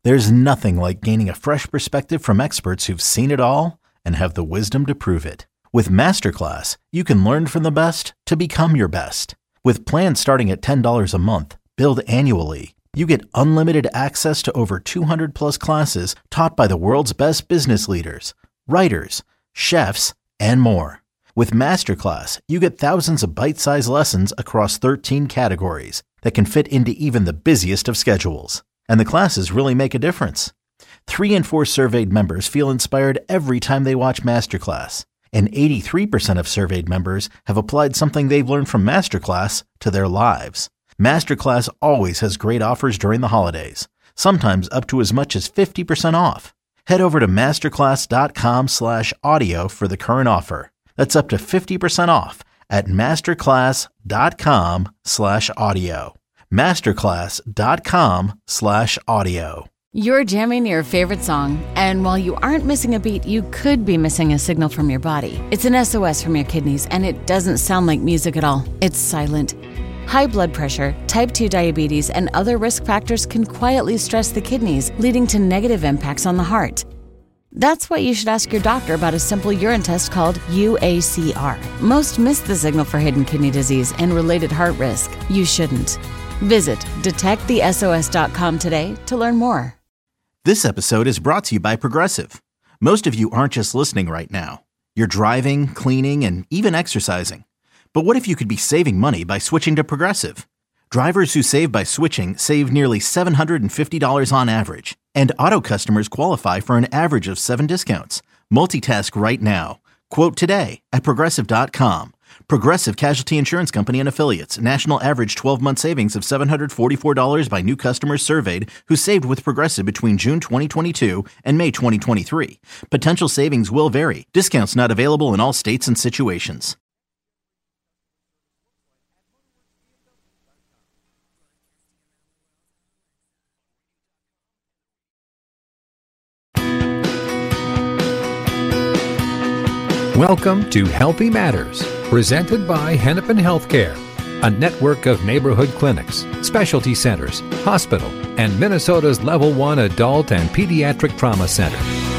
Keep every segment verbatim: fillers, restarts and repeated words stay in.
There's nothing like gaining a fresh perspective from experts who've seen it all and have the wisdom to prove it. With Masterclass, you can learn from the best to become your best. With plans starting at ten dollars a month, billed annually, you get unlimited access to over two hundred plus classes taught by the world's best business leaders, writers, chefs, and more. With Masterclass, you get thousands of bite-sized lessons across thirteen categories that can fit into even the busiest of schedules. And the classes really make a difference. Three in four surveyed members feel inspired every time they watch Masterclass. And eighty-three percent of surveyed members have applied something they've learned from Masterclass to their lives. Masterclass always has great offers during the holidays, sometimes up to as much as fifty percent off. Head over to masterclass.com slash audio for the current offer. That's up to fifty percent off at masterclass.com slash audio. masterclass.com slash audio. You're jamming your favorite song, and while you aren't missing a beat, you could be missing a signal from your body. It's an S O S from your kidneys, and it doesn't sound like music at all. It's silent. High blood pressure, type two diabetes, and other risk factors can quietly stress the kidneys, leading to negative impacts on the heart. That's why you should ask your doctor about a simple urine test called U A C R. Most miss the signal for hidden kidney disease and related heart risk. You shouldn't. Visit detect the S O S dot com today to learn more. This episode is brought to you by Progressive. Most of you aren't just listening right now. You're driving, cleaning, and even exercising. But what if you could be saving money by switching to Progressive? Drivers who save by switching save nearly seven hundred fifty dollars on average. And auto customers qualify for an average of seven discounts. Multitask right now. Quote today at Progressive dot com. Progressive Casualty Insurance Company and Affiliates. National average twelve-month savings of seven hundred forty-four dollars by new customers surveyed who saved with Progressive between June twenty twenty-two and May twenty twenty-three. Potential savings will vary. Discounts not available in all states and situations. Welcome to Healthy Matters, presented by Hennepin Healthcare, a network of neighborhood clinics, specialty centers, hospital, and Minnesota's Level one Adult and Pediatric Trauma Center.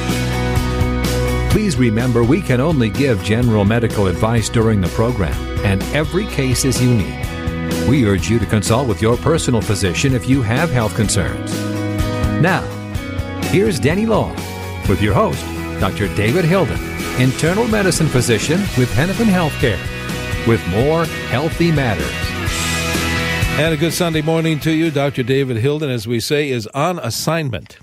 Please remember we can only give general medical advice during the program, and every case is unique. We urge you to consult with your personal physician if you have health concerns. Now, here's Danny Law with your host, Doctor David Hilden, internal medicine physician with Hennepin Healthcare, with more Healthy Matters. And a good Sunday morning to you. Doctor David Hilden, as we say, is on assignment.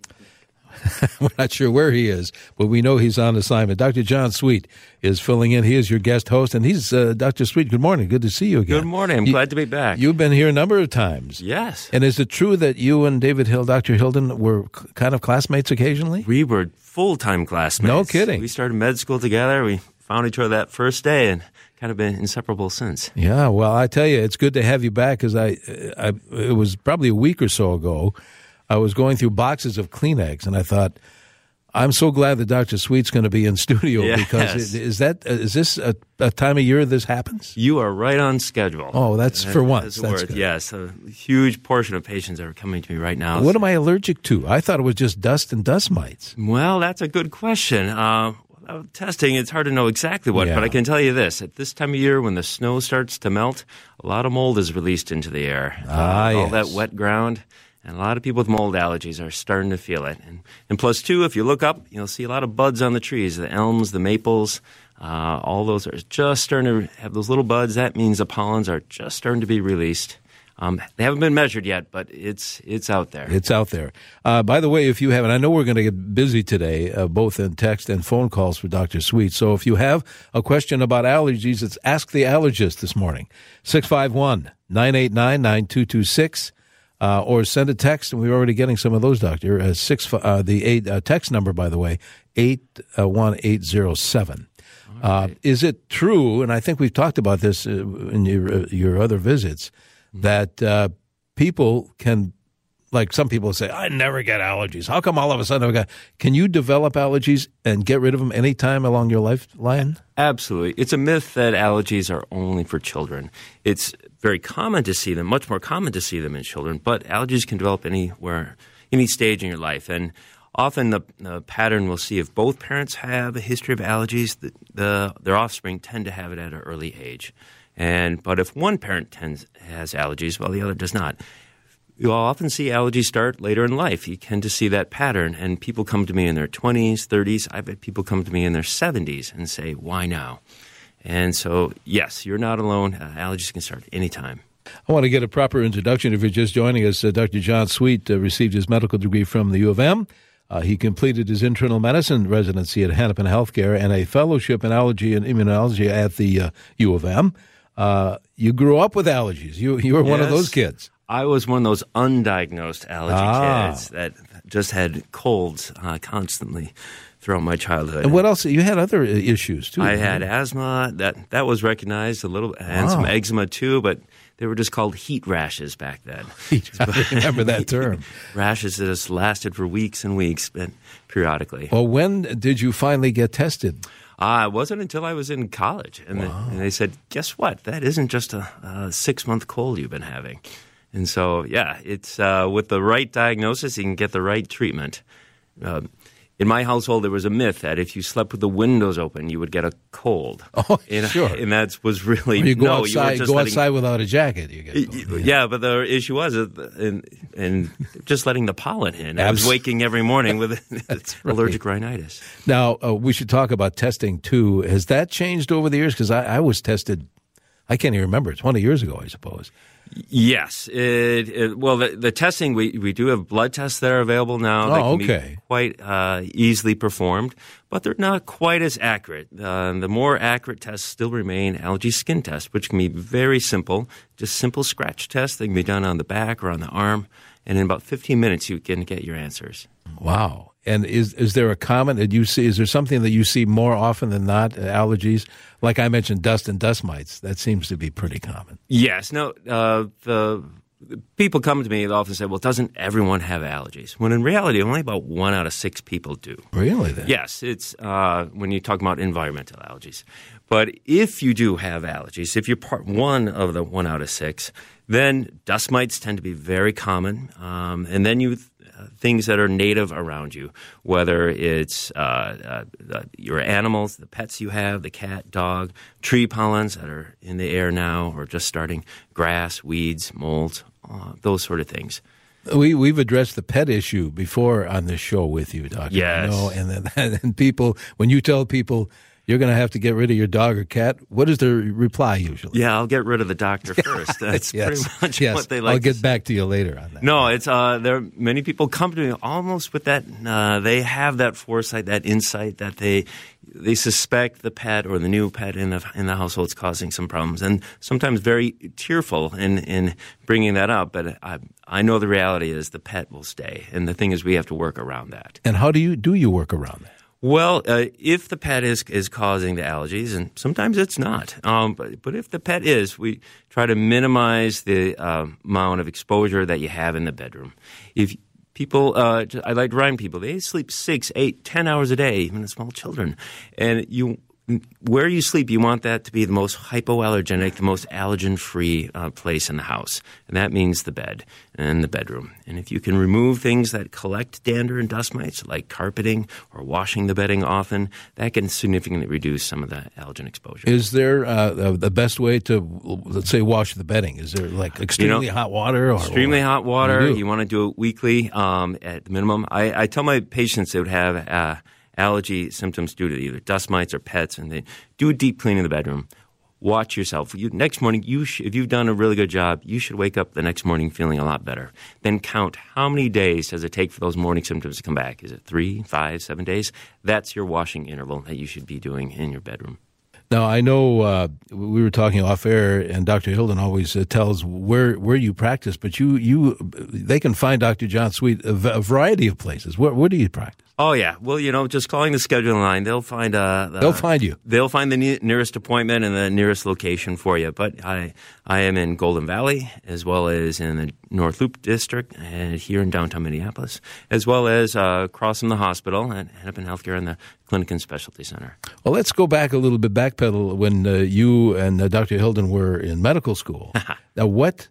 We're not sure where he is, but we know he's on assignment. Doctor John Sweet is filling in. He is your guest host, and he's uh, Doctor Sweet. Good morning. Good to see you again. Good morning. I'm you, glad to be back. You've been here a number of times. Yes. And is it true that you and David Hill, Doctor Hilden, were kind of classmates occasionally? We were full-time classmates. No kidding. We started med school together. We found each other that first day and kind of been inseparable since. Yeah, well, I tell you, it's good to have you back because I, I, it was probably a week or so ago, I was going through boxes of Kleenex, and I thought, I'm so glad that Doctor Sweet's going to be in studio yes. because is that is this a, a time of year this happens? You are right on schedule. Oh, that's that, for once. That's, that's good. Yes, a huge portion of patients are coming to me right now. What am I allergic to? I thought it was just dust and dust mites. Well, that's a good question. Uh, without testing, it's hard to know exactly what, yeah. but I can tell you this. At this time of year when the snow starts to melt, a lot of mold is released into the air. Ah, uh, yes. All that wet ground. And a lot of people with mold allergies are starting to feel it. And, and plus, two, if you look up, you'll see a lot of buds on the trees, the elms, the maples, uh, all those are just starting to have those little buds. That means the pollens are just starting to be released. Um, they haven't been measured yet, but it's it's out there. It's out there. Uh, by the way, if you haven't, I know we're going to get busy today, uh, both in text and phone calls for Doctor Sweet. So if you have a question about allergies, it's Ask the Allergist this morning. six five one, nine eight nine, nine two two six. Uh, or send a text, and we're already getting some of those, Doctor. Uh, six, uh, the eight uh, text number, by the way, eight one eight zero seven. Uh, is it true? And I think we've talked about this uh, in your uh, your other visits that uh, people can, like some people say, I never get allergies. How come all of a sudden I've got? Can you develop allergies and get rid of them anytime along your lifeline? Absolutely. It's a myth that allergies are only for children. It's very common to see them, much more common to see them in children, but allergies can develop anywhere any stage in your life. And often the, the pattern we'll see if both parents have a history of allergies, the, the, their offspring tend to have it at an early age. And but if one parent tends has allergies while the other does not, you'll often see allergies start later in life. You tend to see that pattern, and people come to me in their twenties, thirties. I've had people come to me in their seventies and say, why now? And so, yes, you're not alone. Uh, allergies can start anytime. I want to get a proper introduction. If you're just joining us, uh, Doctor John Sweet uh, received his medical degree from the U of M. Uh, he completed his internal medicine residency at Hennepin Healthcare and a fellowship in allergy and immunology at the uh, U of M. Uh, you grew up with allergies. You you were one yes, of those kids. I was one of those undiagnosed allergy ah. kids that just had colds uh, constantly throughout my childhood. And what else? You had other issues, too. I had you? asthma. That that was recognized a little, and wow. some eczema, too, but they were just called heat rashes back then. I remember that term. Rashes that just lasted for weeks and weeks, but periodically. Well, when did you finally get tested? Uh, it wasn't until I was in college. And, wow. the, and they said, guess what? That isn't just a, a six-month cold you've been having. And so, yeah, it's uh, with the right diagnosis, you can get the right treatment. Uh, in my household, there was a myth that if you slept with the windows open, you would get a cold. Oh, and, sure. And that was really, or you go no, outside, you were just go letting, outside without a jacket. You get cold, yeah. yeah, but the issue was, uh, in, in just letting the pollen in. I was waking every morning with right. allergic rhinitis. Now, uh, we should talk about testing, too. Has that changed over the years? Because I, I was tested, I can't even remember, twenty years ago, I suppose. Yes. It, it, well, the, the testing, we, we do have blood tests that are available now. Oh, that can okay. be quite uh, easily performed, but they're not quite as accurate. Uh, the more accurate tests still remain allergy skin tests, which can be very simple, just simple scratch tests that can be done on the back or on the arm, and in about fifteen minutes you can get your answers. Wow. And is is there a common that you see? Is there something that you see more often than not? Uh, allergies, like I mentioned, dust and dust mites. That seems to be pretty common. Yes. No. Uh, the people come to me and often say, "Well, doesn't everyone have allergies?" When in reality, only about one out of six people do. Really? Then? Yes. It's uh, when you talk about environmental allergies. But if you do have allergies, if you're part one of the one out of six, then dust mites tend to be very common, um, and then you. Uh, things that are native around you, whether it's uh, uh, uh, your animals, the pets you have, the cat, dog, tree pollens that are in the air now or just starting, grass, weeds, molds, uh, those sort of things. We, we've addressed the pet issue before on this show with you, Doctor Yes. You know, and, then, and people, when you tell people you're going to have to get rid of your dog or cat, what is their reply usually? Yeah, I'll get rid of the doctor first. That's yes. pretty much yes. what they like. I'll get to back to you later on that. No, it's uh, there. Many people come to me almost with that. Uh, they have that foresight, that insight that they they suspect the pet or the new pet in the in the household is causing some problems, and sometimes very tearful in in bringing that up. But I I know the reality is the pet will stay, and the thing is we have to work around that. And how do you do you work around that? Well, uh, if the pet is is causing the allergies, and sometimes it's not, um, but, but if the pet is, we try to minimize the uh, amount of exposure that you have in the bedroom. If people, uh, I like to remind people, they sleep six, eight, ten hours a day, even the small children, and you. Where you sleep, you want that to be the most hypoallergenic, the most allergen-free uh, place in the house. And that means the bed and the bedroom. And if you can remove things that collect dander and dust mites, like carpeting or washing the bedding often, that can significantly reduce some of the allergen exposure. Is there uh, the best way to, let's say, wash the bedding? Is there like extremely you know, hot water? Or, extremely or, hot water. You, you want to do it weekly um, at the minimum. I, I tell my patients they would have uh, allergy symptoms due to either dust mites or pets, and they do a deep clean in the bedroom. Watch yourself. You, next morning, you sh- if you've done a really good job, you should wake up the next morning feeling a lot better. Then count how many days does it take for those morning symptoms to come back. Is it three, five, seven days? That's your washing interval that you should be doing in your bedroom. Now, I know uh, we were talking off air, and Doctor Hilden always uh, tells where where you practice, but you you they can find Doctor John Sweet a, a variety of places. Where, where do you practice? Oh, yeah. Well, you know, just calling the scheduling line, they'll find uh, the, They'll find you. They'll find the ne- nearest appointment and the nearest location for you. But I I am in Golden Valley, as well as in the North Loop District, and here in downtown Minneapolis, as well as uh, across from the hospital at Hennepin Healthcare and the Clinic and Specialty Center. Well, let's go back a little bit, backpedal when uh, you and uh, Doctor Hilden were in medical school. Now, what...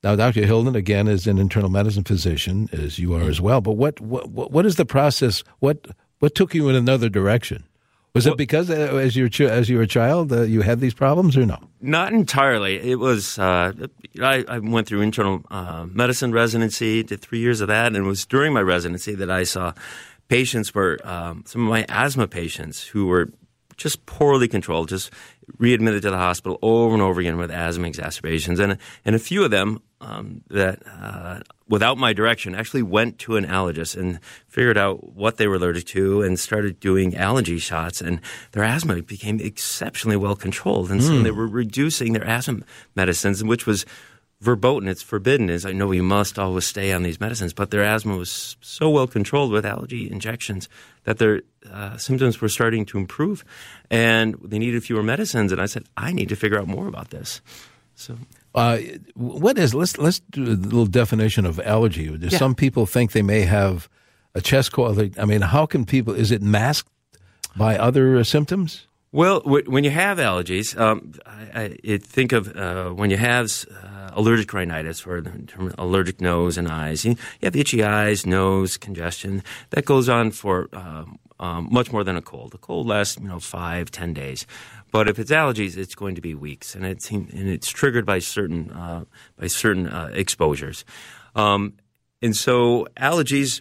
Now, Doctor Hilden, again, is an internal medicine physician, as you are as well. But what what what is the process? What what took you in another direction? Was well, it because uh, as you were as you were a child uh, you had these problems, or no? Not entirely. It was uh, I, I went through internal uh, medicine residency, did three years of that, and it was during my residency that I saw patients were um, some of my asthma patients who were just poorly controlled, just readmitted to the hospital over and over again with asthma exacerbations. And, and a few of them um, that, uh, without my direction, actually went to an allergist and figured out what they were allergic to and started doing allergy shots. And their asthma became exceptionally well controlled. And mm. so they were reducing their asthma medicines, which was verboten. It's forbidden. Is I know you must always stay on these medicines, but their asthma was so well controlled with allergy injections that their uh, symptoms were starting to improve, and they needed fewer medicines. And I said, I need to figure out more about this. So, uh, what is? Let's let's do a little definition of allergy. Yeah. Some people think they may have a chest cold. I mean, how can people? Is it masked by other uh, symptoms? Well, w- when you have allergies, um, I, I think of uh, when you have uh, allergic rhinitis, or allergic nose and eyes. You, you have itchy eyes, nose, congestion. That goes on for uh, um, much more than a cold. A cold lasts, you know, five, ten days. But if it's allergies, it's going to be weeks, and it's and it's triggered by certain uh, by certain uh, exposures. Um, and so allergies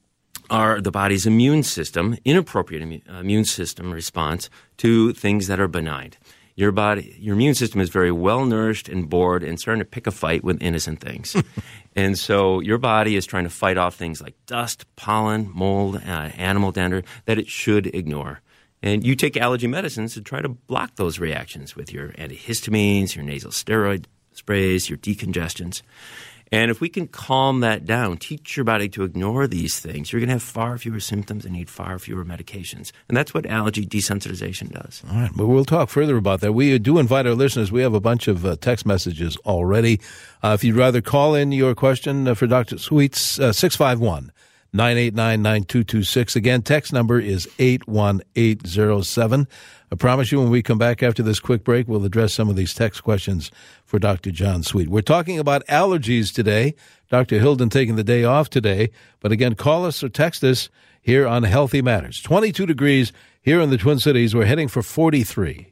are the body's immune system, inappropriate immune, immune system response to things that are benign. Your body, your immune system is very well nourished and bored and starting to pick a fight with innocent things. And so your body is trying to fight off things like dust, pollen, mold, uh, animal dander that it should ignore. And you take allergy medicines to try to block those reactions with your antihistamines, your nasal steroid sprays, your decongestants. And if we can calm that down, teach your body to ignore these things, you're going to have far fewer symptoms and need far fewer medications. And that's what allergy desensitization does. All right. Well, we'll talk further about that. We do invite our listeners. We have a bunch of uh, text messages already. Uh, if you'd rather call in your question uh, for Doctor Sweets, uh, six five one, nine eight nine, nine two two six. Again, text number is eight one eight zero seven. I promise you when we come back after this quick break, we'll address some of these text questions for Doctor John Sweet. We're talking about allergies today. Doctor Hilden taking the day off today. But again, call us or text us here on Healthy Matters. twenty-two degrees here in the Twin Cities. We're heading for forty-three.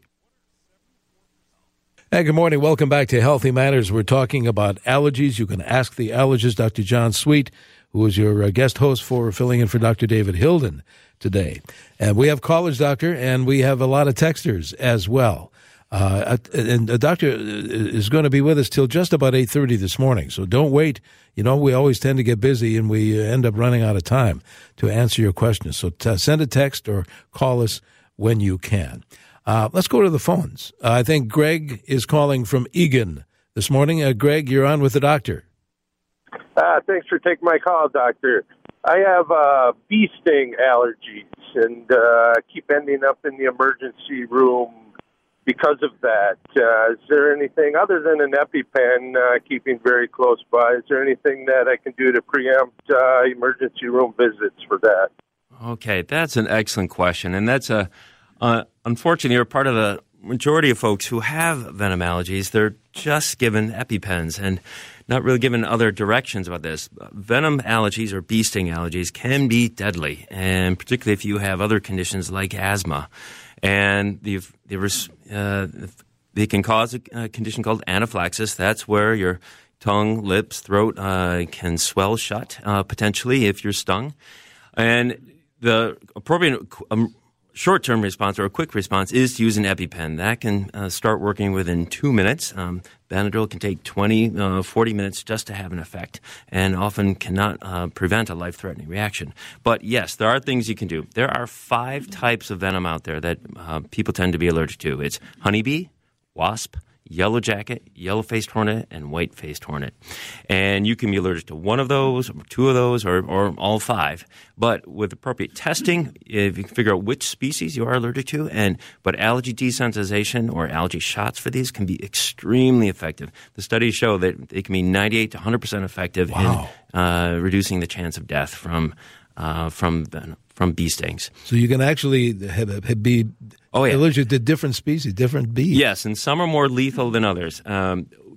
Hey, good morning. Welcome back to Healthy Matters. We're talking about allergies. You can ask the allergist, Doctor John Sweet, who is your uh, guest host for filling in for Doctor David Hilden today. And we have callers, Doctor, and we have a lot of texters as well. Uh, and the doctor is going to be with us till just about eight thirty this morning, so don't wait. You know, we always tend to get busy, and we end up running out of time to answer your questions. So t- send a text or call us when you can. Uh, let's go to the phones. Uh, I think Greg is calling from Eagan this morning. Uh, Greg, you're on with the doctor. Uh, thanks for taking my call, doctor. I have uh, bee sting allergies and uh, keep ending up in the emergency room because of that. Uh, is there anything other than an EpiPen uh, keeping very close by? Is there anything that I can do to preempt uh, emergency room visits for that? Okay, that's an excellent question, and that's a uh, unfortunately you're part of the majority of folks who have venom allergies. They're just given EpiPens and not really given other directions about this. Venom allergies or bee sting allergies can be deadly, and particularly if you have other conditions like asthma. And the, the, uh, they can cause a, a condition called anaphylaxis. That's where your tongue, lips, throat uh, can swell shut, uh, potentially, if you're stung. And the appropriate um, short-term response or a quick response is to use an EpiPen. That can uh, start working within two minutes. Um, Benadryl can take twenty, uh, forty minutes just to have an effect and often cannot uh, prevent a life-threatening reaction. But yes, there are things you can do. There are five types of venom out there that uh, people tend to be allergic to. It's honeybee, wasp, yellow jacket, yellow-faced hornet, and white-faced hornet. And you can be allergic to one of those, or two of those, or, or all five. But with appropriate testing, if you can figure out which species you are allergic to, and but allergy desensitization or allergy shots for these can be extremely effective. The studies show that they can be ninety-eight to one hundred percent effective wow. in uh, reducing the chance of death from uh, from from bee stings. So you can actually have, have be oh, yeah. allergic to different species, different bees. Yes, and some are more lethal than others. Um,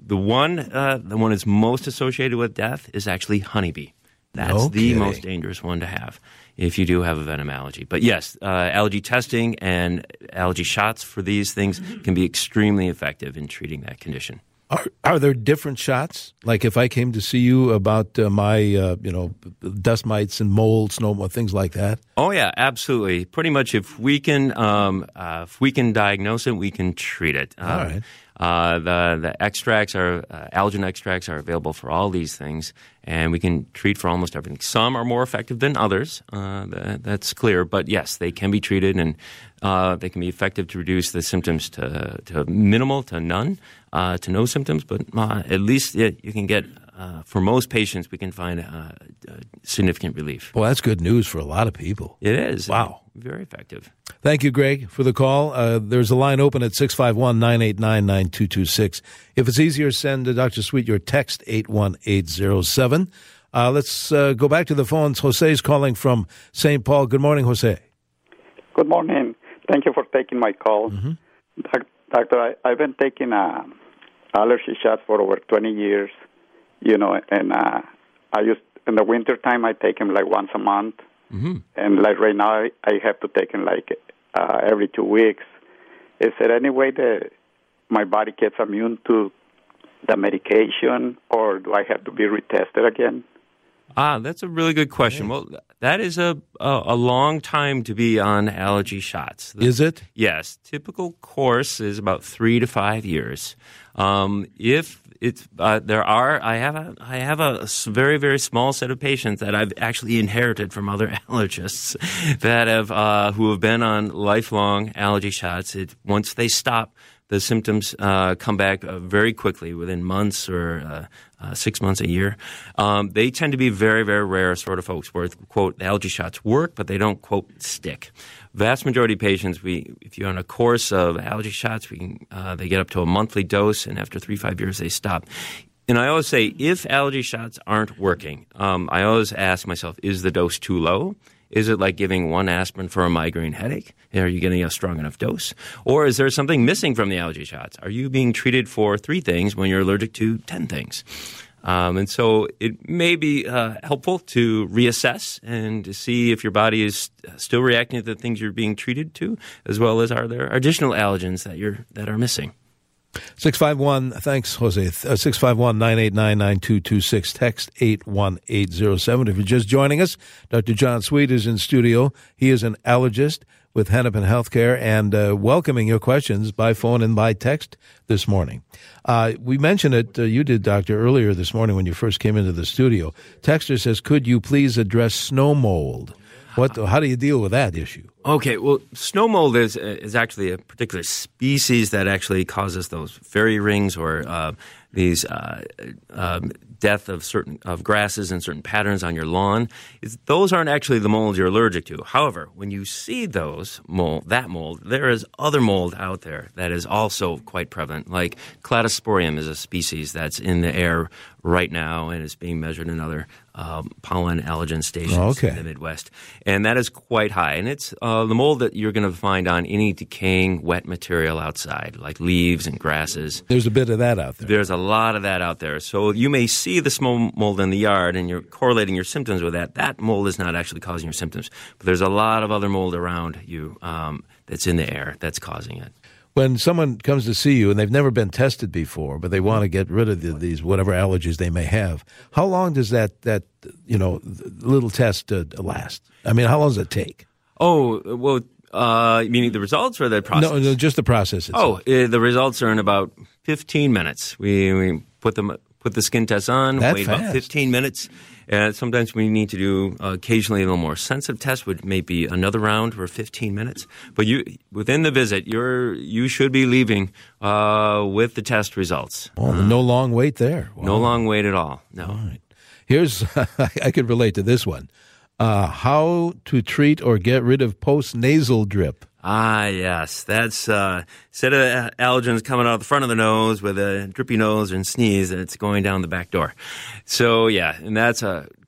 the one uh, the one that's most associated with death is actually honeybee. That's No the kidding. most dangerous one to have if you do have a venom allergy. But yes, uh, allergy testing and allergy shots for these things can be extremely effective in treating that condition. Are are there different shots? Like if I came to see you about uh, my, uh, you know, dust mites and mold, snow, things like that? Oh yeah, absolutely. Pretty much, if we can, um, uh, if we can diagnose it, we can treat it. Um, All right. Uh, the the extracts are uh, allergen extracts are available for all these things, and we can treat for almost everything. Some are more effective than others. Uh, that, that's clear, but yes, they can be treated, and uh, they can be effective to reduce the symptoms to to minimal to none, uh, to no symptoms. But uh, at least it, you can get. Uh, for most patients, we can find uh, uh, significant relief. Well, that's good news for a lot of people. It is. Wow. Very effective. Thank you, Greg, for the call. Uh, there's a line open at six five one, nine eight nine, nine two two six. If it's easier, send to Doctor Sweet your text eight one eight zero seven. Uh, let's uh, go back to the phones. Jose's calling from Saint Paul. Good morning, Jose. Good morning. Thank you for taking my call. Mm-hmm. Doc- Doctor, I, I've been taking uh, allergy shots for over twenty years, you know, and uh, I used, in the wintertime, I take them like once a month. Mm-hmm. And like right now, I, I have to take them like uh, every two weeks. Is there any way that my body gets immune to the medication, or do I have to be retested again? Ah, that's a really good question. Well, that is a a, a long time to be on allergy shots. The, Is it? Yes. Typical course is about three to five years. Um, if it's uh, there are, I have a I have a very very small set of patients that I've actually inherited from other allergists that have uh, who have been on lifelong allergy shots. It, once they stop, the symptoms uh, come back uh, very quickly, within months or uh, uh, six months, a year. Um, they tend to be very, very rare sort of folks where, quote, the allergy shots work, but they don't, quote, stick. Vast majority of patients, we if you're on a course of allergy shots, we can, uh, they get up to a monthly dose, and after three, five years, they stop. And I always say, if allergy shots aren't working, um, I always ask myself, is the dose too low? Is it like giving one aspirin for a migraine headache? Are you getting a strong enough dose? Or is there something missing from the allergy shots? Are you being treated for three things when you're allergic to ten things? Um, and so it may be uh, helpful to reassess and to see if your body is still reacting to the things you're being treated to, as well as are there additional allergens that you're that are missing. six five one, thanks, Jose. Uh, six five one, nine eight nine, nine two two six. Text eight one eight zero seven. If you're just joining us, Doctor John Sweet is in studio. He is an allergist with Hennepin Healthcare and uh, welcoming your questions by phone and by text this morning. Uh, we mentioned it, uh, you did, Doctor, earlier this morning when you first came into the studio. Texter says, could you please address snow mold? What? How do you deal with that issue? Okay, well, snow mold is is actually a particular species that actually causes those fairy rings or uh, these uh, um, death of certain of grasses and certain patterns on your lawn. It's, those aren't actually the mold you're allergic to. However, when you see those mold, that mold, there is other mold out there that is also quite prevalent. Like Cladosporium is a species that's in the air right now and is being measured in other um, pollen allergen stations okay. in the Midwest, and that is quite high. And it's uh, the mold that you're going to find on any decaying wet material outside, like leaves and grasses. There's a bit of that out there. There's a lot of that out there. So you may see the small mold in the yard, and you're correlating your symptoms with that. That mold is not actually causing your symptoms, but there's a lot of other mold around you um, that's in the air that's causing it. When someone comes to see you and they've never been tested before, but they want to get rid of the, these whatever allergies they may have, how long does that that you know little test uh, last? I mean, how long does it take? Oh well, uh, meaning the results or the process? No, no, just the process itself. Oh, uh, the results are in about fifteen minutes. We we put them put the skin test on, That wait fast. about fifteen minutes. And sometimes we need to do uh, occasionally a little more sensitive test, which may be another round for fifteen minutes. But you, within the visit, you're you should be leaving uh, with the test results. Oh, uh, no long wait there. Wow. No long wait at all. No. All right. Here's I could relate to this one. Uh, how to treat or get rid of post-nasal drip. Ah, yes. That's uh, instead of allergens coming out the front of the nose with a drippy nose and sneeze, it's going down the back door. So, yeah, and that's a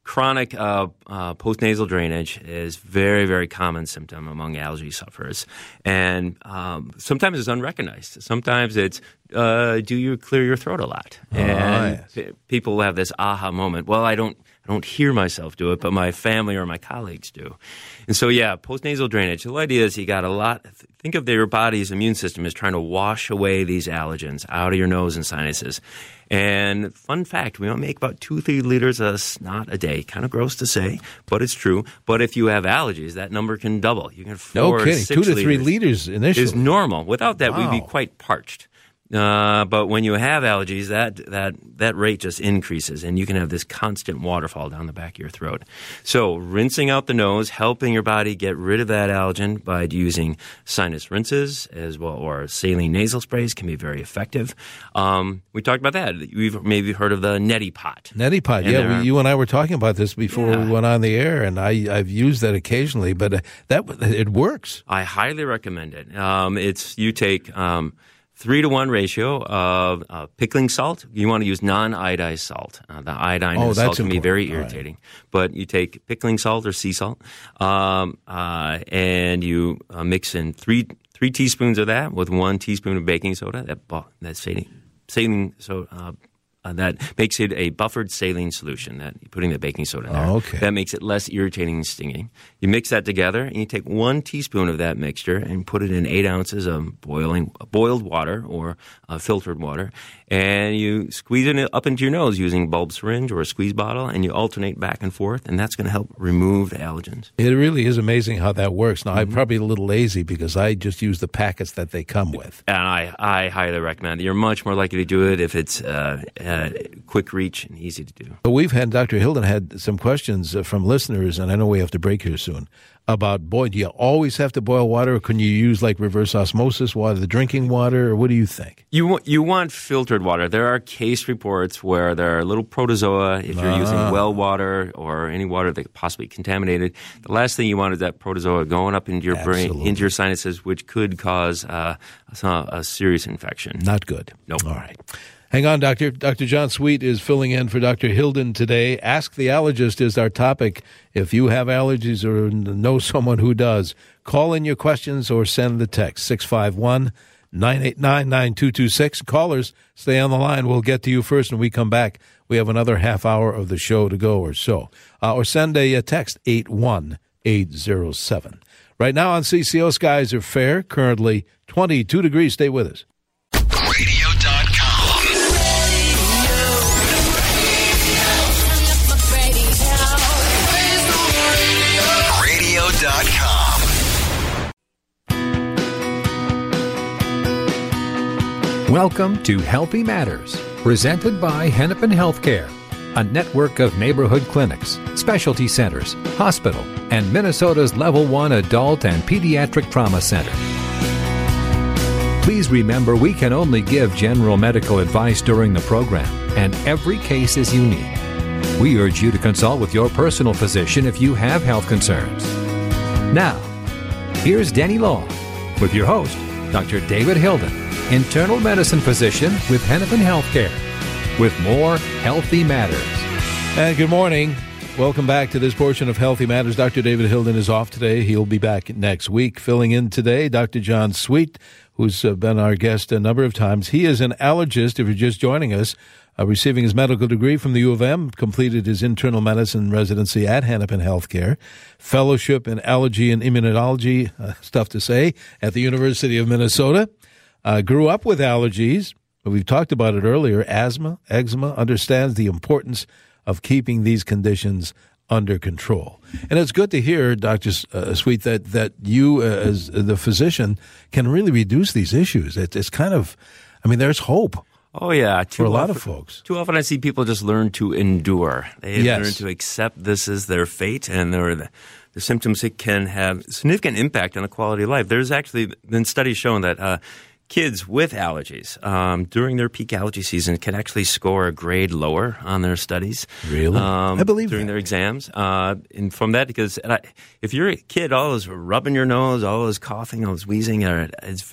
chronic uh, uh, postnasal drainage is very, very common symptom among allergy sufferers. And um, sometimes it's unrecognized. Sometimes it's, uh, do you clear your throat a lot? Oh, and yes. p- people have this aha moment. Well, I don't I don't hear myself do it, but my family or my colleagues do. And so, yeah, postnasal drainage. The whole idea is you got a lot. Think of your body's immune system as trying to wash away these allergens out of your nose and sinuses. And fun fact, we don't make about two, three liters of snot a day. Kind of gross to say, but it's true. But if you have allergies, that number can double. You can four, No kidding. six Two to three liters liters initially. is normal. Without that, we'd be Wow. quite parched. Uh, but when you have allergies, that, that, that rate just increases, and you can have this constant waterfall down the back of your throat. So rinsing out the nose, helping your body get rid of that allergen by using sinus rinses as well, or saline nasal sprays can be very effective. Um, we talked about that. You've maybe heard of the neti pot. Neti pot, And yeah. there We, are- you and I were talking about this before Yeah. we went on the air, and I, I've used that occasionally, but uh, that it works. I highly recommend it. Um, it's you take um, three to one ratio of uh, pickling salt. You want to use non-iodized salt. Uh, the iodine Oh, in the salt that's can be very important. All right. irritating. But you take pickling salt or sea salt, um, uh, and you uh, mix in three three teaspoons of that with one teaspoon of baking soda. That bu- that saline saline so. Uh, Uh, that makes it a buffered saline solution, that you're putting the baking soda in there. Oh, okay. That makes it less irritating and stinging. You mix that together, and you take one teaspoon of that mixture and put it in eight ounces of boiling boiled water or uh, filtered water, and you squeeze it up into your nose using a bulb syringe or a squeeze bottle, and you alternate back and forth, and that's going to help remove the allergens. It really is amazing how that works. Now, Mm-hmm. I'm probably a little lazy because I just use the packets that they come with. And I, I highly recommend it. You're much more likely to do it if it's uh, uh, quick reach and easy to do. But we've had, Doctor Hilden had some questions uh, from listeners, and I know we have to break here soon, about, boy, do you always have to boil water, or can you use like reverse osmosis water, the drinking water, or what do you think? You want, you want filtered water. There are case reports where there are little protozoa. If you're using Ah. well water or any water that could possibly be contaminated, the last thing you want is that protozoa going up into your brain, Absolutely. into your sinuses, which could cause uh, a, a serious infection. Not good. Nope. All right. Hang on, Doctor. Doctor John Sweet is filling in for Doctor Hilden today. Ask the Allergist is our topic. If you have allergies or know someone who does, call in your questions or send the text, six five one, nine eight nine, nine two two six. Callers, stay on the line. We'll get to you first. When we come back, we have another half hour of the show to go or so. Uh, or send a, a text, eight one eight zero seven. Right now on C C O, skies are fair, currently twenty-two degrees. Stay with us. radio dot com. radio dot com. Welcome to Healthy Matters, presented by Hennepin Healthcare, a network of neighborhood clinics, specialty centers, hospital, and Minnesota's Level one Adult and Pediatric Trauma Center. Please remember we can only give general medical advice during the program, and every case is unique. We urge you to consult with your personal physician if you have health concerns. Now, here's Denny Law with your host, Doctor David Hilden, internal medicine physician with Hennepin Healthcare, with more Healthy Matters. And good morning. Welcome back to this portion of Healthy Matters. Doctor David Hilden is off today. He'll be back next week. Filling in today, Doctor John Sweet, who's uh, been our guest a number of times. He is an allergist, if you're just joining us, uh, receiving his medical degree from the U of M, completed his internal medicine residency at Hennepin Healthcare, fellowship in allergy and immunology, uh, stuff to say, at the University of Minnesota. Uh, grew up with allergies. We've talked about it earlier. Asthma, eczema, understands the importance of keeping these conditions under control. And it's good to hear, Doctor Uh, Sweet, that, that you uh, as the physician can really reduce these issues. It, it's kind of, I mean, there's hope Oh, yeah. for a lot often, of folks. Too often I see people just learn to endure. They Yes. learn to accept this is their fate, and they're the, the symptoms that can have significant impact on the quality of life. There's actually been studies showing that uh, kids with allergies um, during their peak allergy season can actually score a grade lower on their studies. Really? Um, I believe during that. their exams. Uh, and from that, because and I, if you're a kid, all this rubbing your nose, all this coughing, all this wheezing, or it's, and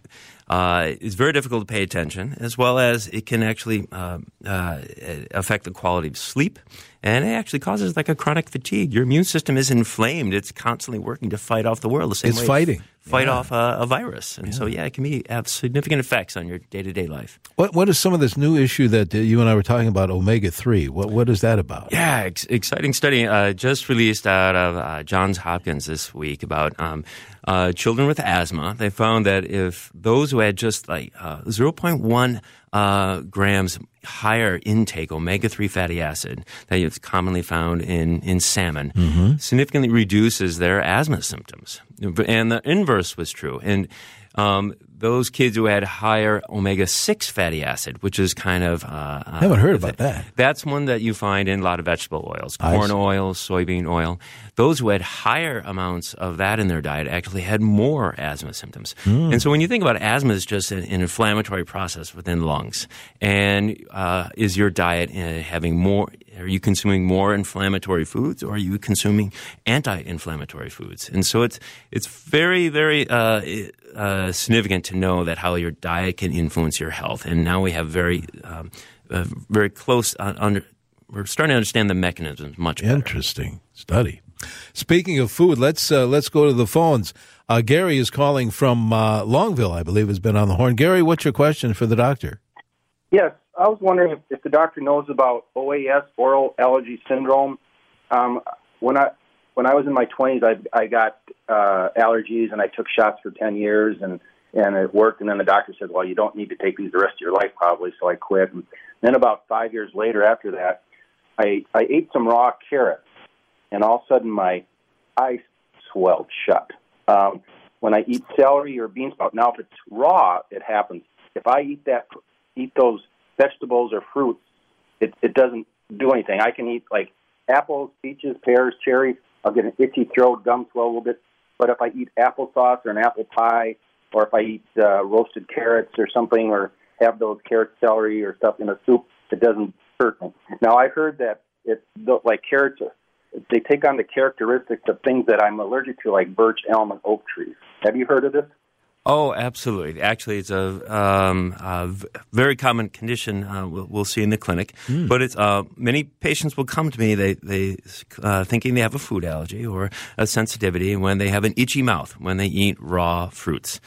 uh, it's very difficult to pay attention, as well as it can actually uh, uh, affect the quality of sleep. And it actually causes like a chronic fatigue. Your immune system is inflamed. It's constantly working to fight off the world the same It's way fighting. Fight Yeah. off a, a virus. And Yeah. so, yeah, it can be have significant effects on your day-to-day life. What What is some of this new issue that uh, you and I were talking about, omega three? What What is that about? Yeah, ex- exciting study uh, just released out of uh, Johns Hopkins this week about um, uh, children with asthma. They found that if those who had just like uh, zero point one uh, grams higher intake omega three fatty acid that is commonly found in, in salmon Mm-hmm. significantly reduces their asthma symptoms. And the inverse was true. And um, those kids who had higher omega six fatty acid, which is kind of... Uh, I haven't heard about that. That's one that you find in a lot of vegetable oils, I corn see. oil, soybean oil. Those who had higher amounts of that in their diet actually had more asthma symptoms. Hmm. And so when you think about it, asthma is just an, an inflammatory process within the lungs. And uh, is your diet uh, having more... Are you consuming more inflammatory foods, or are you consuming anti-inflammatory foods? And so it's it's very, very uh, uh, significant to know that how your diet can influence your health. And now we have very, um, uh, very close uh, under. We're starting to understand the mechanisms much better. Interesting study. Speaking of food, let's uh, let's go to the phones. Uh, Gary is calling from uh, Longville, I believe, has been on the horn. Gary, what's your question for the doctor? Yes, I was wondering if, if the doctor knows about O A S, oral allergy syndrome. Um, when I when I was in my twenties, I I got uh, allergies, and I took shots for ten years, and, and it worked. And then the doctor said, well, you don't need to take these the rest of your life, probably, so I quit. And then about five years later after that, I, I ate some raw carrots, and all of a sudden my eyes swelled shut. Um, when I eat celery or bean sprout, now if it's raw, it happens. If I eat that, eat those vegetables or fruits, it, it doesn't do anything. I can eat like apples, peaches, pears, cherries. I'll get an itchy throat, gum swell a little bit. But if I eat applesauce or an apple pie, or if I eat uh, roasted carrots or something, or have those carrot celery or stuff in a soup, it doesn't hurt me. Now, I heard that it's like carrots, they take on the characteristics of things that I'm allergic to, like birch, elm, and oak trees. Have you heard of this? Oh, absolutely. Actually, it's a, um, a v- very common condition uh, we'll, we'll see in the clinic. Mm. But it's uh, many patients will come to me they they uh, thinking they have a food allergy or a sensitivity when they have an itchy mouth when they eat raw fruits.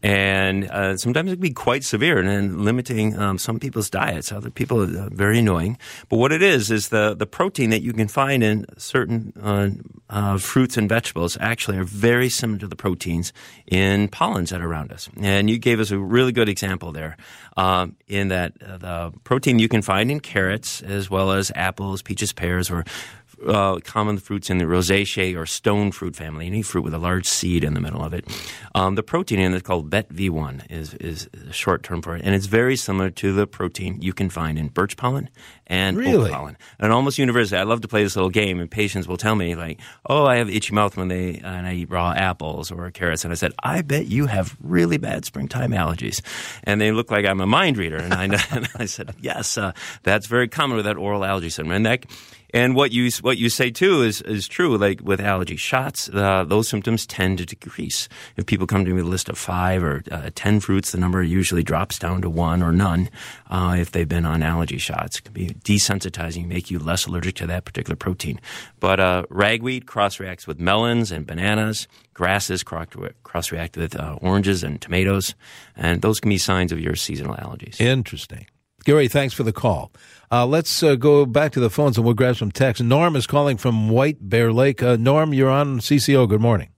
And uh, sometimes it can be quite severe and then limiting um, some people's diets. Other people are uh, very annoying. But what it is is the, the protein that you can find in certain uh, uh, fruits and vegetables actually are very similar to the proteins in pollens that are around us. And you gave us a really good example there um, in that uh, the protein you can find in carrots as well as apples, peaches, pears, or Uh, common fruits in the Rosaceae or stone fruit family, any fruit with a large seed in the middle of it. Um, the protein in it called B E T V one is, is a short term for it, and it's very similar to the protein you can find in birch pollen and Really? oak pollen. And almost universally, I love to play this little game, and patients will tell me, like, oh, I have itchy mouth when they and I eat raw apples or carrots. And I said, I bet you have really bad springtime allergies. And they look like I'm a mind reader. And I, and I said, yes, uh, that's very common with that oral allergy syndrome. And that And what you what you say too is is true. Like with allergy shots, uh, those symptoms tend to decrease. If people come to me with a list of five or uh, ten fruits, the number usually drops down to one or none. Uh, if they've been on allergy shots, it can be desensitizing, make you less allergic to that particular protein. But uh, ragweed cross reacts with melons and bananas. Grasses cross react with uh, oranges and tomatoes, and those can be signs of your seasonal allergies. Interesting. Gary, thanks for the call. Uh, let's uh, go back to the phones and we'll grab some text. Norm is calling from White Bear Lake. Uh, Norm, you're on C C O. Good morning.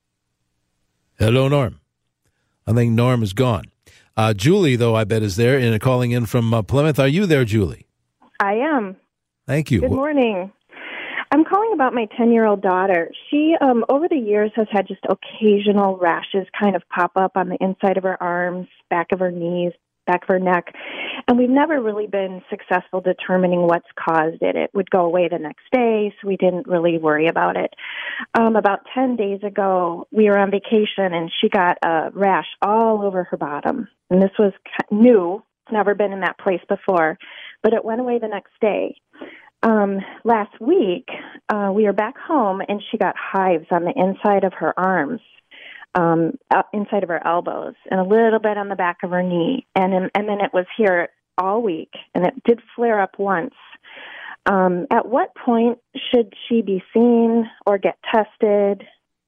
Hello, Norm. I think Norm is gone. Uh, Julie, though, I bet is there and calling in from uh, Plymouth. Are you there, Julie? I am. Thank you. Good morning. I'm calling about my ten-year-old daughter. She, um, over the years, has had just occasional rashes kind of pop up on the inside of her arms, back of her knees, back of her neck, and we've never really been successful determining what's caused it. It would go away the next day, so we didn't really worry about it. Um, about ten days ago, we were on vacation, and she got a rash all over her bottom, and this was new. It's never been in that place before, but it went away the next day. Um, last week, uh, we were back home, and she got hives on the inside of her arms. um, up inside of her elbows and a little bit on the back of her knee. And, and then it was here all week, and it did flare up once. Um, at what point should she be seen or get tested?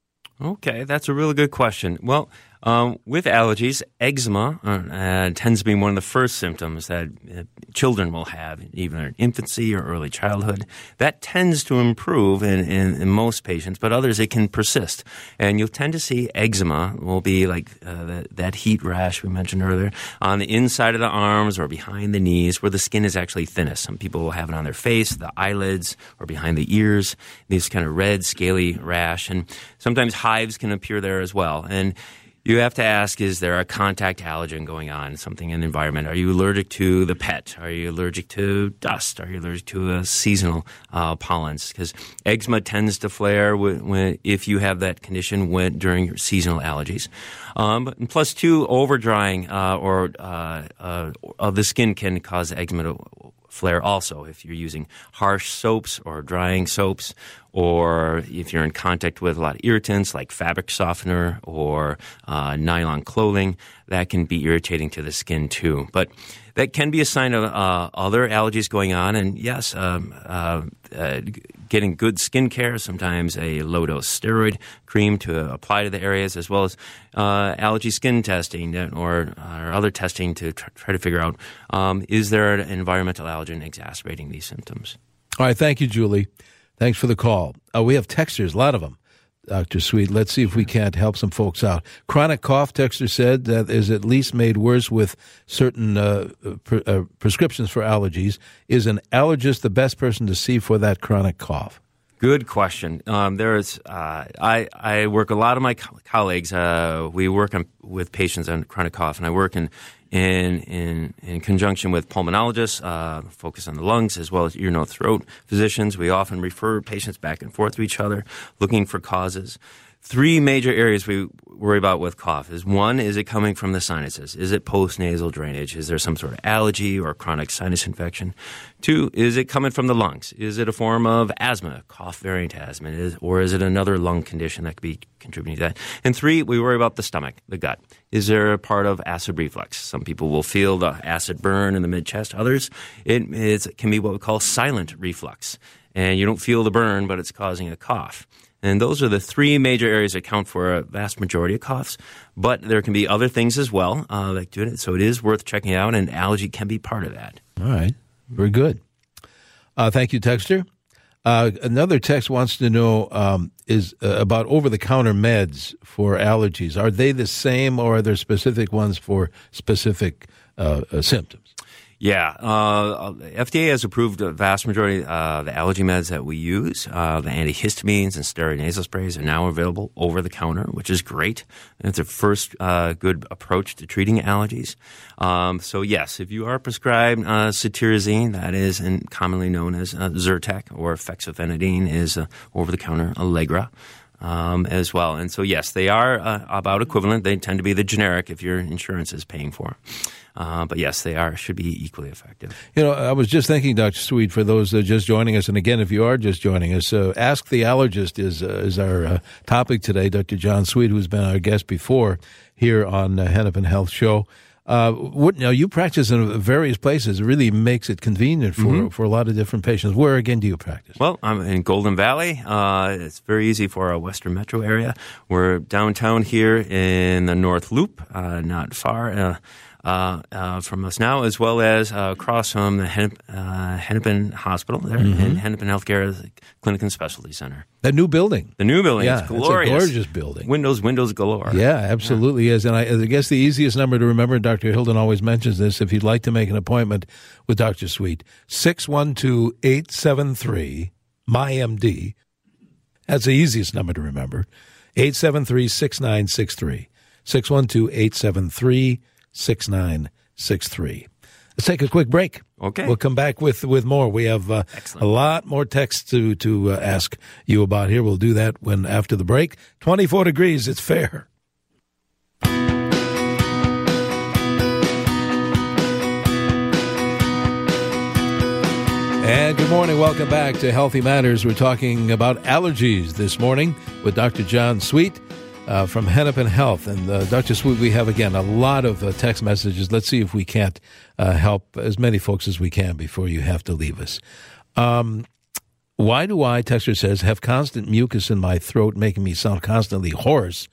Okay, that's a really good question. Well, um, with allergies, eczema uh, uh, tends to be one of the first symptoms that uh, children will have, even in infancy or early childhood. That tends to improve in, in, in most patients, but others it can persist. And you'll tend to see eczema will be like uh, that, that heat rash we mentioned earlier on the inside of the arms or behind the knees where the skin is actually thinnest. Some people will have it on their face, the eyelids, or behind the ears, these kind of red, scaly rash. And sometimes hives can appear there as well. And you have to ask, is there a contact allergen going on, something in the environment? Are you allergic to the pet? Are you allergic to dust? Are you allergic to uh, seasonal uh, pollens? Because eczema tends to flare when, when, if you have that condition when, during your seasonal allergies. Um, and plus, two, over-drying uh, or uh, uh, of the skin can cause eczema to flare also if you're using harsh soaps or drying soaps, or if you're in contact with a lot of irritants like fabric softener or uh, nylon clothing, that can be irritating to the skin too. But that can be a sign of uh, other allergies going on. And yes, um, uh, uh, getting good skin care, sometimes a low-dose steroid cream to apply to the areas, as well as uh, allergy skin testing or, or other testing to tr- try to figure out, um, is there an environmental allergen exacerbating these symptoms? All right. Thank you, Julie. Thanks for the call. Uh, we have texters, a lot of them, Doctor Sweet. Let's see if we can't help some folks out. Chronic cough, texter said, that is at least made worse with certain uh, pre- uh, prescriptions for allergies. Is an allergist the best person to see for that chronic cough? Good question. Um, there's, uh, I, I work, a lot of my co- colleagues, uh, we work on, with patients on chronic cough, and I work in In, in in conjunction with pulmonologists, uh, focus on the lungs, as well as ear, nose, throat physicians. We often refer patients back and forth to each other, looking for causes. Three major areas we worry about with cough is, one, is it coming from the sinuses? Is it postnasal drainage? Is there some sort of allergy or chronic sinus infection? Two, is it coming from the lungs? Is it a form of asthma, cough variant asthma, is, or is it another lung condition that could be contributing to that? And three, we worry about the stomach, the gut. Is there a part of acid reflux? Some people will feel the acid burn in the mid-chest. Others, it is, can be what we call silent reflux. And you don't feel the burn, but it's causing a cough. And those are the three major areas that account for a vast majority of coughs. But there can be other things as well uh, that do it. So it is worth checking out, and allergy can be part of that. All right. Very good. Uh, thank you, texter. Uh, another text wants to know um, is uh, about over-the-counter meds for allergies. Are they the same, or are there specific ones for specific uh, uh, symptoms? Yeah, uh, F D A has approved a vast majority of uh, the allergy meds that we use. Uh, the antihistamines and steroid nasal sprays are now available over the counter, which is great. It's a first uh, good approach to treating allergies. Um, so yes, if you are prescribed uh, cetirizine, that is in, commonly known as uh, Zyrtec, or fexofenadine is uh, over-the-counter Allegra. Um, as well. And so, yes, they are uh, about equivalent. They tend to be the generic if your insurance is paying for them. Uh, but, yes, they are should be equally effective. You know, I was just thinking, Doctor Sweet, for those uh, just joining us, and again, if you are just joining us, uh, Ask the Allergist is, uh, is our uh, topic today. Doctor John Sweet, who's been our guest before here on uh, Hennepin Health Show. Uh, what, now, you practice in various places. It really makes it convenient for, mm-hmm. for a lot of different patients. Where, again, do you practice? Well, I'm in Golden Valley. Uh, it's very easy for our Western Metro area. We're downtown here in the North Loop, uh, not far uh, uh, uh, from us now, as well as uh, across from the Hennep- uh, Hennepin Hospital there, mm-hmm. in Hennepin Healthcare Clinic and Specialty Center. The new building. The new building. Yeah, it's glorious. It's a gorgeous building. Windows, windows galore. Yeah, absolutely yeah. is. And I, I guess the easiest number to remember, Doctor Hilden always mentions this, if you'd like to make an appointment with Doctor Sweet, six one two, eight seven three, M Y M D. That's the easiest number to remember. eight seven three, six nine six three. six one two, eight seven three, six nine six three. Let's take a quick break. Okay. We'll come back with, with more. We have uh, a lot more texts to, to uh, ask you about here. We'll do that when after the break. twenty-four degrees, it's fair. And good morning. Welcome back to Healthy Matters. We're talking about allergies this morning with Doctor John Sweet. uh, from Hennepin Health. And uh, Doctor Sweet, we have, again, a lot of uh, text messages. Let's see if we can't uh, help as many folks as we can before you have to leave us. Um, why do I, texter says, have constant mucus in my throat making me sound constantly hoarse?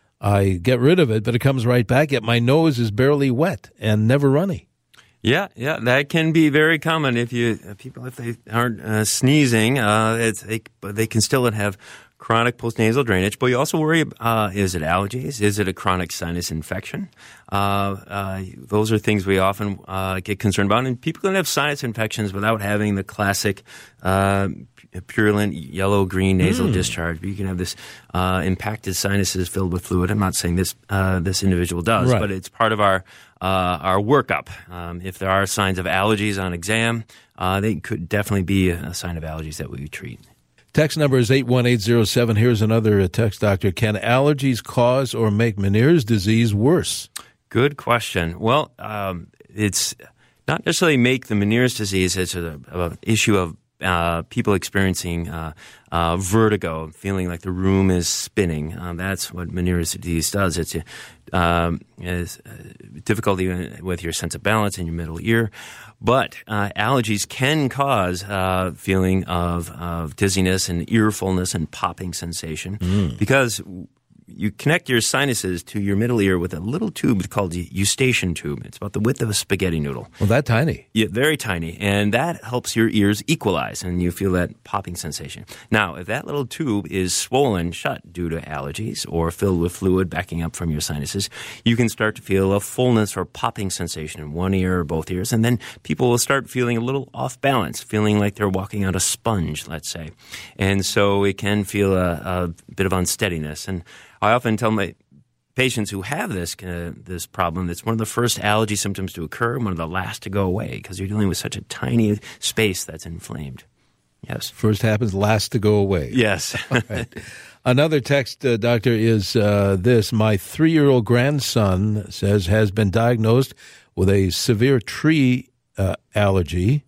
I get rid of it, but it comes right back, yet my nose is barely wet and never runny. Yeah, yeah, that can be very common. If you uh, people, if they aren't uh, sneezing, uh, it's they, but they can still have chronic postnasal drainage. But you also worry: uh, is it allergies? Is it a chronic sinus infection? Uh, uh, those are things we often uh, get concerned about. And people can have sinus infections without having the classic uh, purulent yellow-green nasal mm. discharge. But you can have this uh, impacted sinuses filled with fluid. I'm not saying this uh, this individual does, right. but it's part of our uh, our workup. Um, if there are signs of allergies on exam, uh, they could definitely be a sign of allergies that we treat. Text number is eight one eight zero seven. Here's another text, Doctor. Can allergies cause or make Meniere's disease worse? Good question. Well, um, it's not necessarily make the Meniere's disease. It's an issue of uh, people experiencing uh, uh, vertigo, feeling like the room is spinning. Um, that's what Meniere's disease does. It's um, is, uh, difficulty with your sense of balance in your middle ear. But uh, allergies can cause uh, feeling of, of dizziness and ear fullness and popping sensation mm. because you connect your sinuses to your middle ear with a little tube called the eustachian tube. It's about the width of a spaghetti noodle. Well, that tiny. Yeah, very tiny. And that helps your ears equalize, and you feel that popping sensation. Now, if that little tube is swollen shut due to allergies or filled with fluid backing up from your sinuses, you can start to feel a fullness or popping sensation in one ear or both ears. And then people will start feeling a little off balance, feeling like they're walking on a sponge, let's say. And so it can feel a, a bit of unsteadiness. And I often tell my patients who have this uh, this problem, it's one of the first allergy symptoms to occur, one of the last to go away, because you're dealing with such a tiny space that's inflamed. Yes. First happens, last to go away. Yes. All right. Another text, uh, Doctor, is uh, this. My three-year-old grandson says has been diagnosed with a severe tree uh, allergy,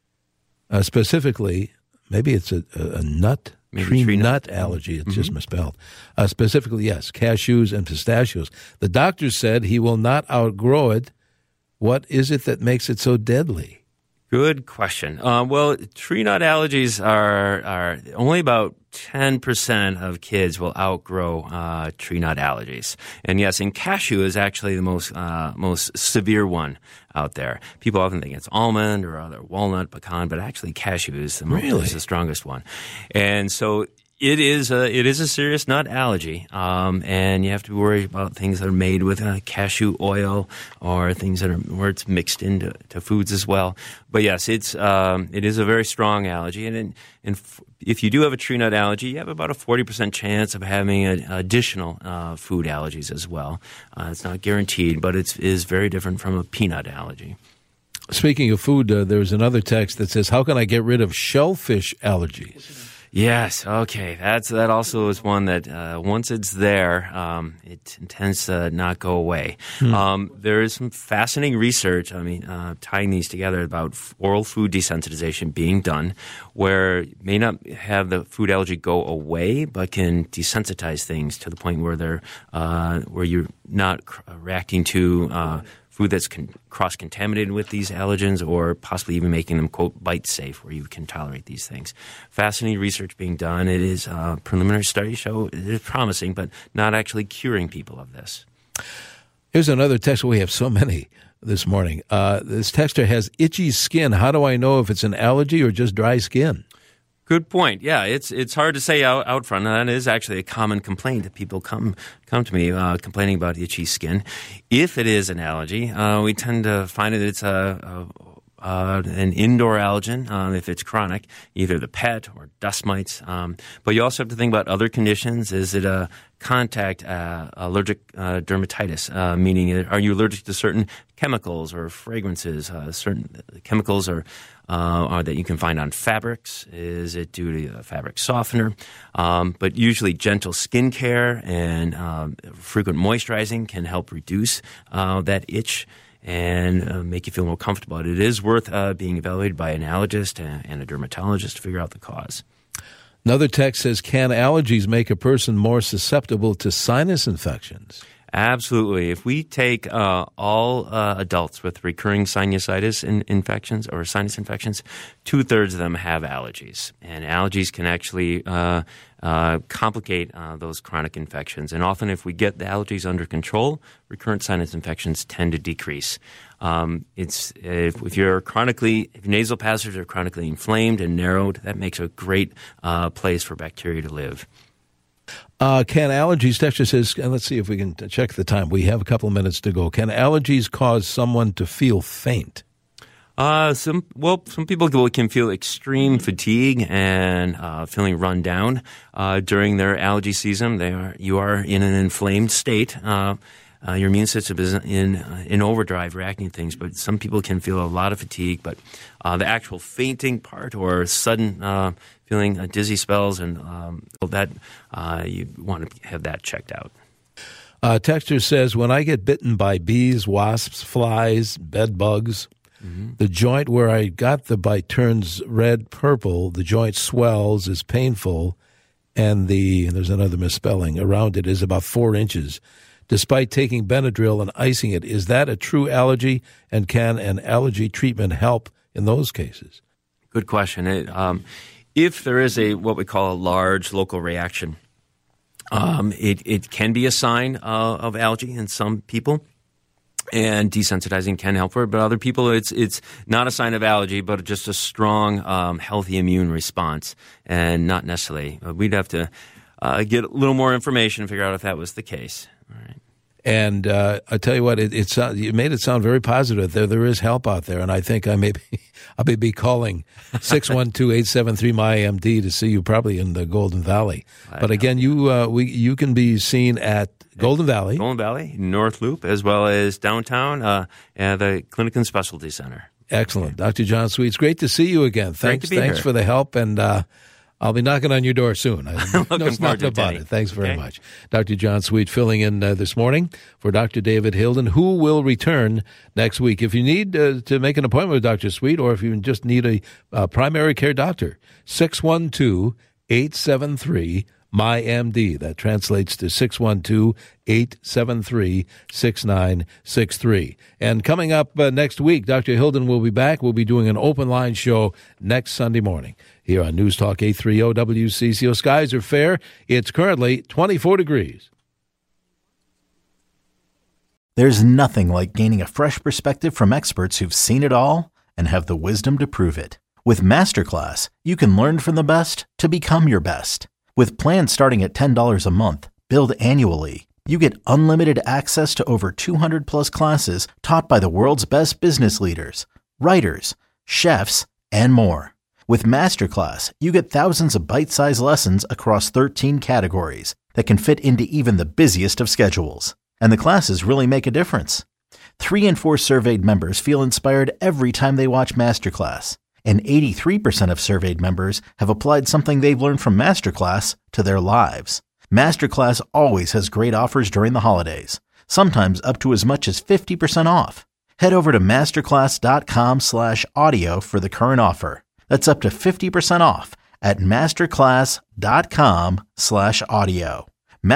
uh, specifically, maybe it's a, a, a nut Maybe tree, tree nut, nut allergy. It's mm-hmm. just misspelled. Uh, specifically, yes, cashews and pistachios. The doctor said he will not outgrow it. What is it that makes it so deadly? Good question. Uh, well, tree nut allergies are are only about ten percent of kids will outgrow uh, tree nut allergies. And yes, and cashew is actually the most uh, most severe one out there. People often think it's almond or other walnut, pecan, but actually cashew is the, most, really? is the strongest one. And so it is a, it is a serious nut allergy, um, and you have to worry about things that are made with uh, cashew oil or things that are where it's mixed into to foods as well. But yes, it's um, it is a very strong allergy, and in, in, if you do have a tree nut allergy, you have about a forty percent chance of having a, additional uh, food allergies as well. Uh, it's not guaranteed, but it is very different from a peanut allergy. Speaking of food, uh, there's another text that says, how can I get rid of shellfish allergies? Yes, okay. That's that also is one that uh, once it's there, um, it tends to not go away. Hmm. Um, there is some fascinating research, I mean, uh, tying these together about oral food desensitization being done, where it may not have the food allergy go away, but can desensitize things to the point where they're uh, where you're not reacting to uh, food that's con- cross-contaminated with these allergens, or possibly even making them, quote, bite-safe, where you can tolerate these things. Fascinating research being done. It is uh, preliminary studies show it is promising, but not actually curing people of this. Here's another text. We have so many this morning. Uh, this texter has itchy skin. How do I know if it's an allergy or just dry skin? Good point. Yeah, it's it's hard to say out, out front. And that is actually a common complaint that people come come to me uh, complaining about itchy skin. If it is an allergy, uh, we tend to find that it's a, a, a an indoor allergen. Uh, if it's chronic, either the pet or dust mites. Um, but you also have to think about other conditions. Is it a contact uh, allergic uh, dermatitis? Uh, meaning, are you allergic to certain chemicals or fragrances? Uh, certain chemicals are. Uh, or that you can find on fabrics? Is it due to a fabric softener? Um, but usually gentle skin care and um, frequent moisturizing can help reduce uh, that itch and uh, make you feel more comfortable. It is worth uh, being evaluated by an allergist and, and a dermatologist to figure out the cause. Another text says, can allergies make a person more susceptible to sinus infections? Absolutely. If we take uh, all uh, adults with recurring sinusitis in- infections or sinus infections, two-thirds of them have allergies. And allergies can actually uh, uh, complicate uh, those chronic infections. And often if we get the allergies under control, recurrent sinus infections tend to decrease. Um, it's if, if you're chronically, if your nasal passages are chronically inflamed and narrowed, that makes a great uh, place for bacteria to live. Uh, can allergies, Texture says, and let's see if we can check the time. We have a couple of minutes to go. Can allergies cause someone to feel faint? Uh, some well, some people can feel extreme fatigue and uh, feeling run down uh, during their allergy season. They are you are in an inflamed state. Uh, uh, your immune system is in uh, in overdrive, reacting to things. But some people can feel a lot of fatigue. But uh, the actual fainting part or sudden uh, feeling uh, dizzy spells and um, that uh, you want to have that checked out. Uh, Texture says, when I get bitten by bees, wasps, flies, bed bugs, mm-hmm. the joint where I got the bite turns red purple. The joint swells, is painful, and the and there's another misspelling around it is about four inches. Despite taking Benadryl and icing it, is that a true allergy? And can an allergy treatment help in those cases? Good question. It, um, if there is a what we call a large local reaction, um, it, it can be a sign uh, of allergy in some people. And desensitizing can help for it, but other people, it's it's not a sign of allergy, but just a strong, um, healthy immune response, and not necessarily. We'd have to uh, get a little more information and figure out if that was the case. All right. And uh, I tell you what, it, it's uh, you made it sound very positive. There, there is help out there, and I think I may be, I may be calling six one two, eight seven three, M Y M D to see you probably in the Golden Valley. I but know. again, you uh, we you can be seen at Golden Valley, Golden Valley, North Loop, as well as downtown uh, at the Clinic and Specialty Center. Excellent, okay. Doctor John Sweets, great to see you again. Thanks, thanks here. for the help, and uh, I'll be knocking on your door soon. I, I'm looking no forward to about it. it. Thanks very okay. much, Doctor John Sweet, filling in uh, this morning for Doctor David Hilden, who will return next week. If you need uh, to make an appointment with Doctor Sweet, or if you just need a uh, primary care doctor, six one two, eight seven three, M Y M D. That translates to six one two, eight seven three, six nine six three. And coming up uh, next week, Doctor Hilden will be back. We'll be doing an open line show next Sunday morning here on News Talk eight thirty W C C O. Skies are fair. It's currently twenty-four degrees. There's nothing like gaining a fresh perspective from experts who've seen it all and have the wisdom to prove it. With Masterclass, you can learn from the best to become your best. With plans starting at ten dollars a month, billed annually, you get unlimited access to over two hundred plus classes taught by the world's best business leaders, writers, chefs, and more. With Masterclass, you get thousands of bite-sized lessons across thirteen categories that can fit into even the busiest of schedules. And the classes really make a difference. Three in four surveyed members feel inspired every time they watch Masterclass. And eighty-three percent of surveyed members have applied something they've learned from Masterclass to their lives. Masterclass always has great offers during the holidays, sometimes up to as much as fifty percent off. Head over to masterclass.com slash audio for the current offer. That's up to fifty percent off at masterclass.com slash audio.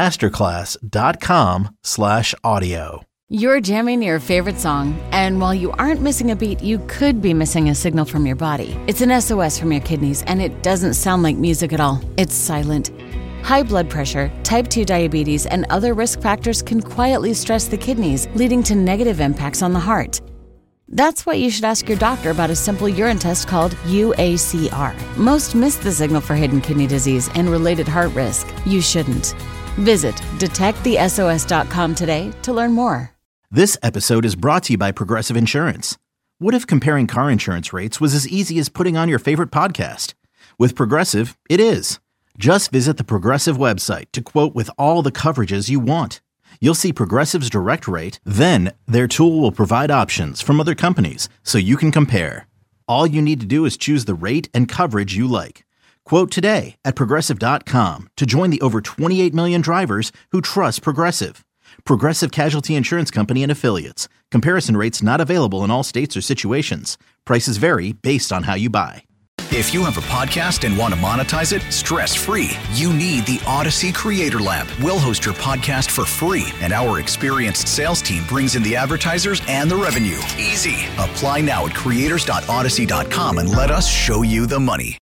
Masterclass.com slash audio. You're jamming your favorite song, and while you aren't missing a beat, you could be missing a signal from your body. It's an S O S from your kidneys, and it doesn't sound like music at all. It's silent. High blood pressure, type two diabetes, and other risk factors can quietly stress the kidneys, leading to negative impacts on the heart. That's why you should ask your doctor about a simple urine test called U A C R. Most miss the signal for hidden kidney disease and related heart risk. You shouldn't. Visit detect the S O S dot com today to learn more. This episode is brought to you by Progressive Insurance. What if comparing car insurance rates was as easy as putting on your favorite podcast? With Progressive, it is. Just visit the Progressive website to quote with all the coverages you want. You'll see Progressive's direct rate, then their tool will provide options from other companies so you can compare. All you need to do is choose the rate and coverage you like. Quote today at Progressive dot com to join the over twenty-eight million drivers who trust Progressive. Progressive Casualty Insurance Company and Affiliates. Comparison rates not available in all states or situations. Prices vary based on how you buy. If you have a podcast and want to monetize it stress-free, you need the Odyssey Creator Lab. We'll host your podcast for free, and our experienced sales team brings in the advertisers and the revenue. Easy. Apply now at creators dot odyssey dot com and let us show you the money.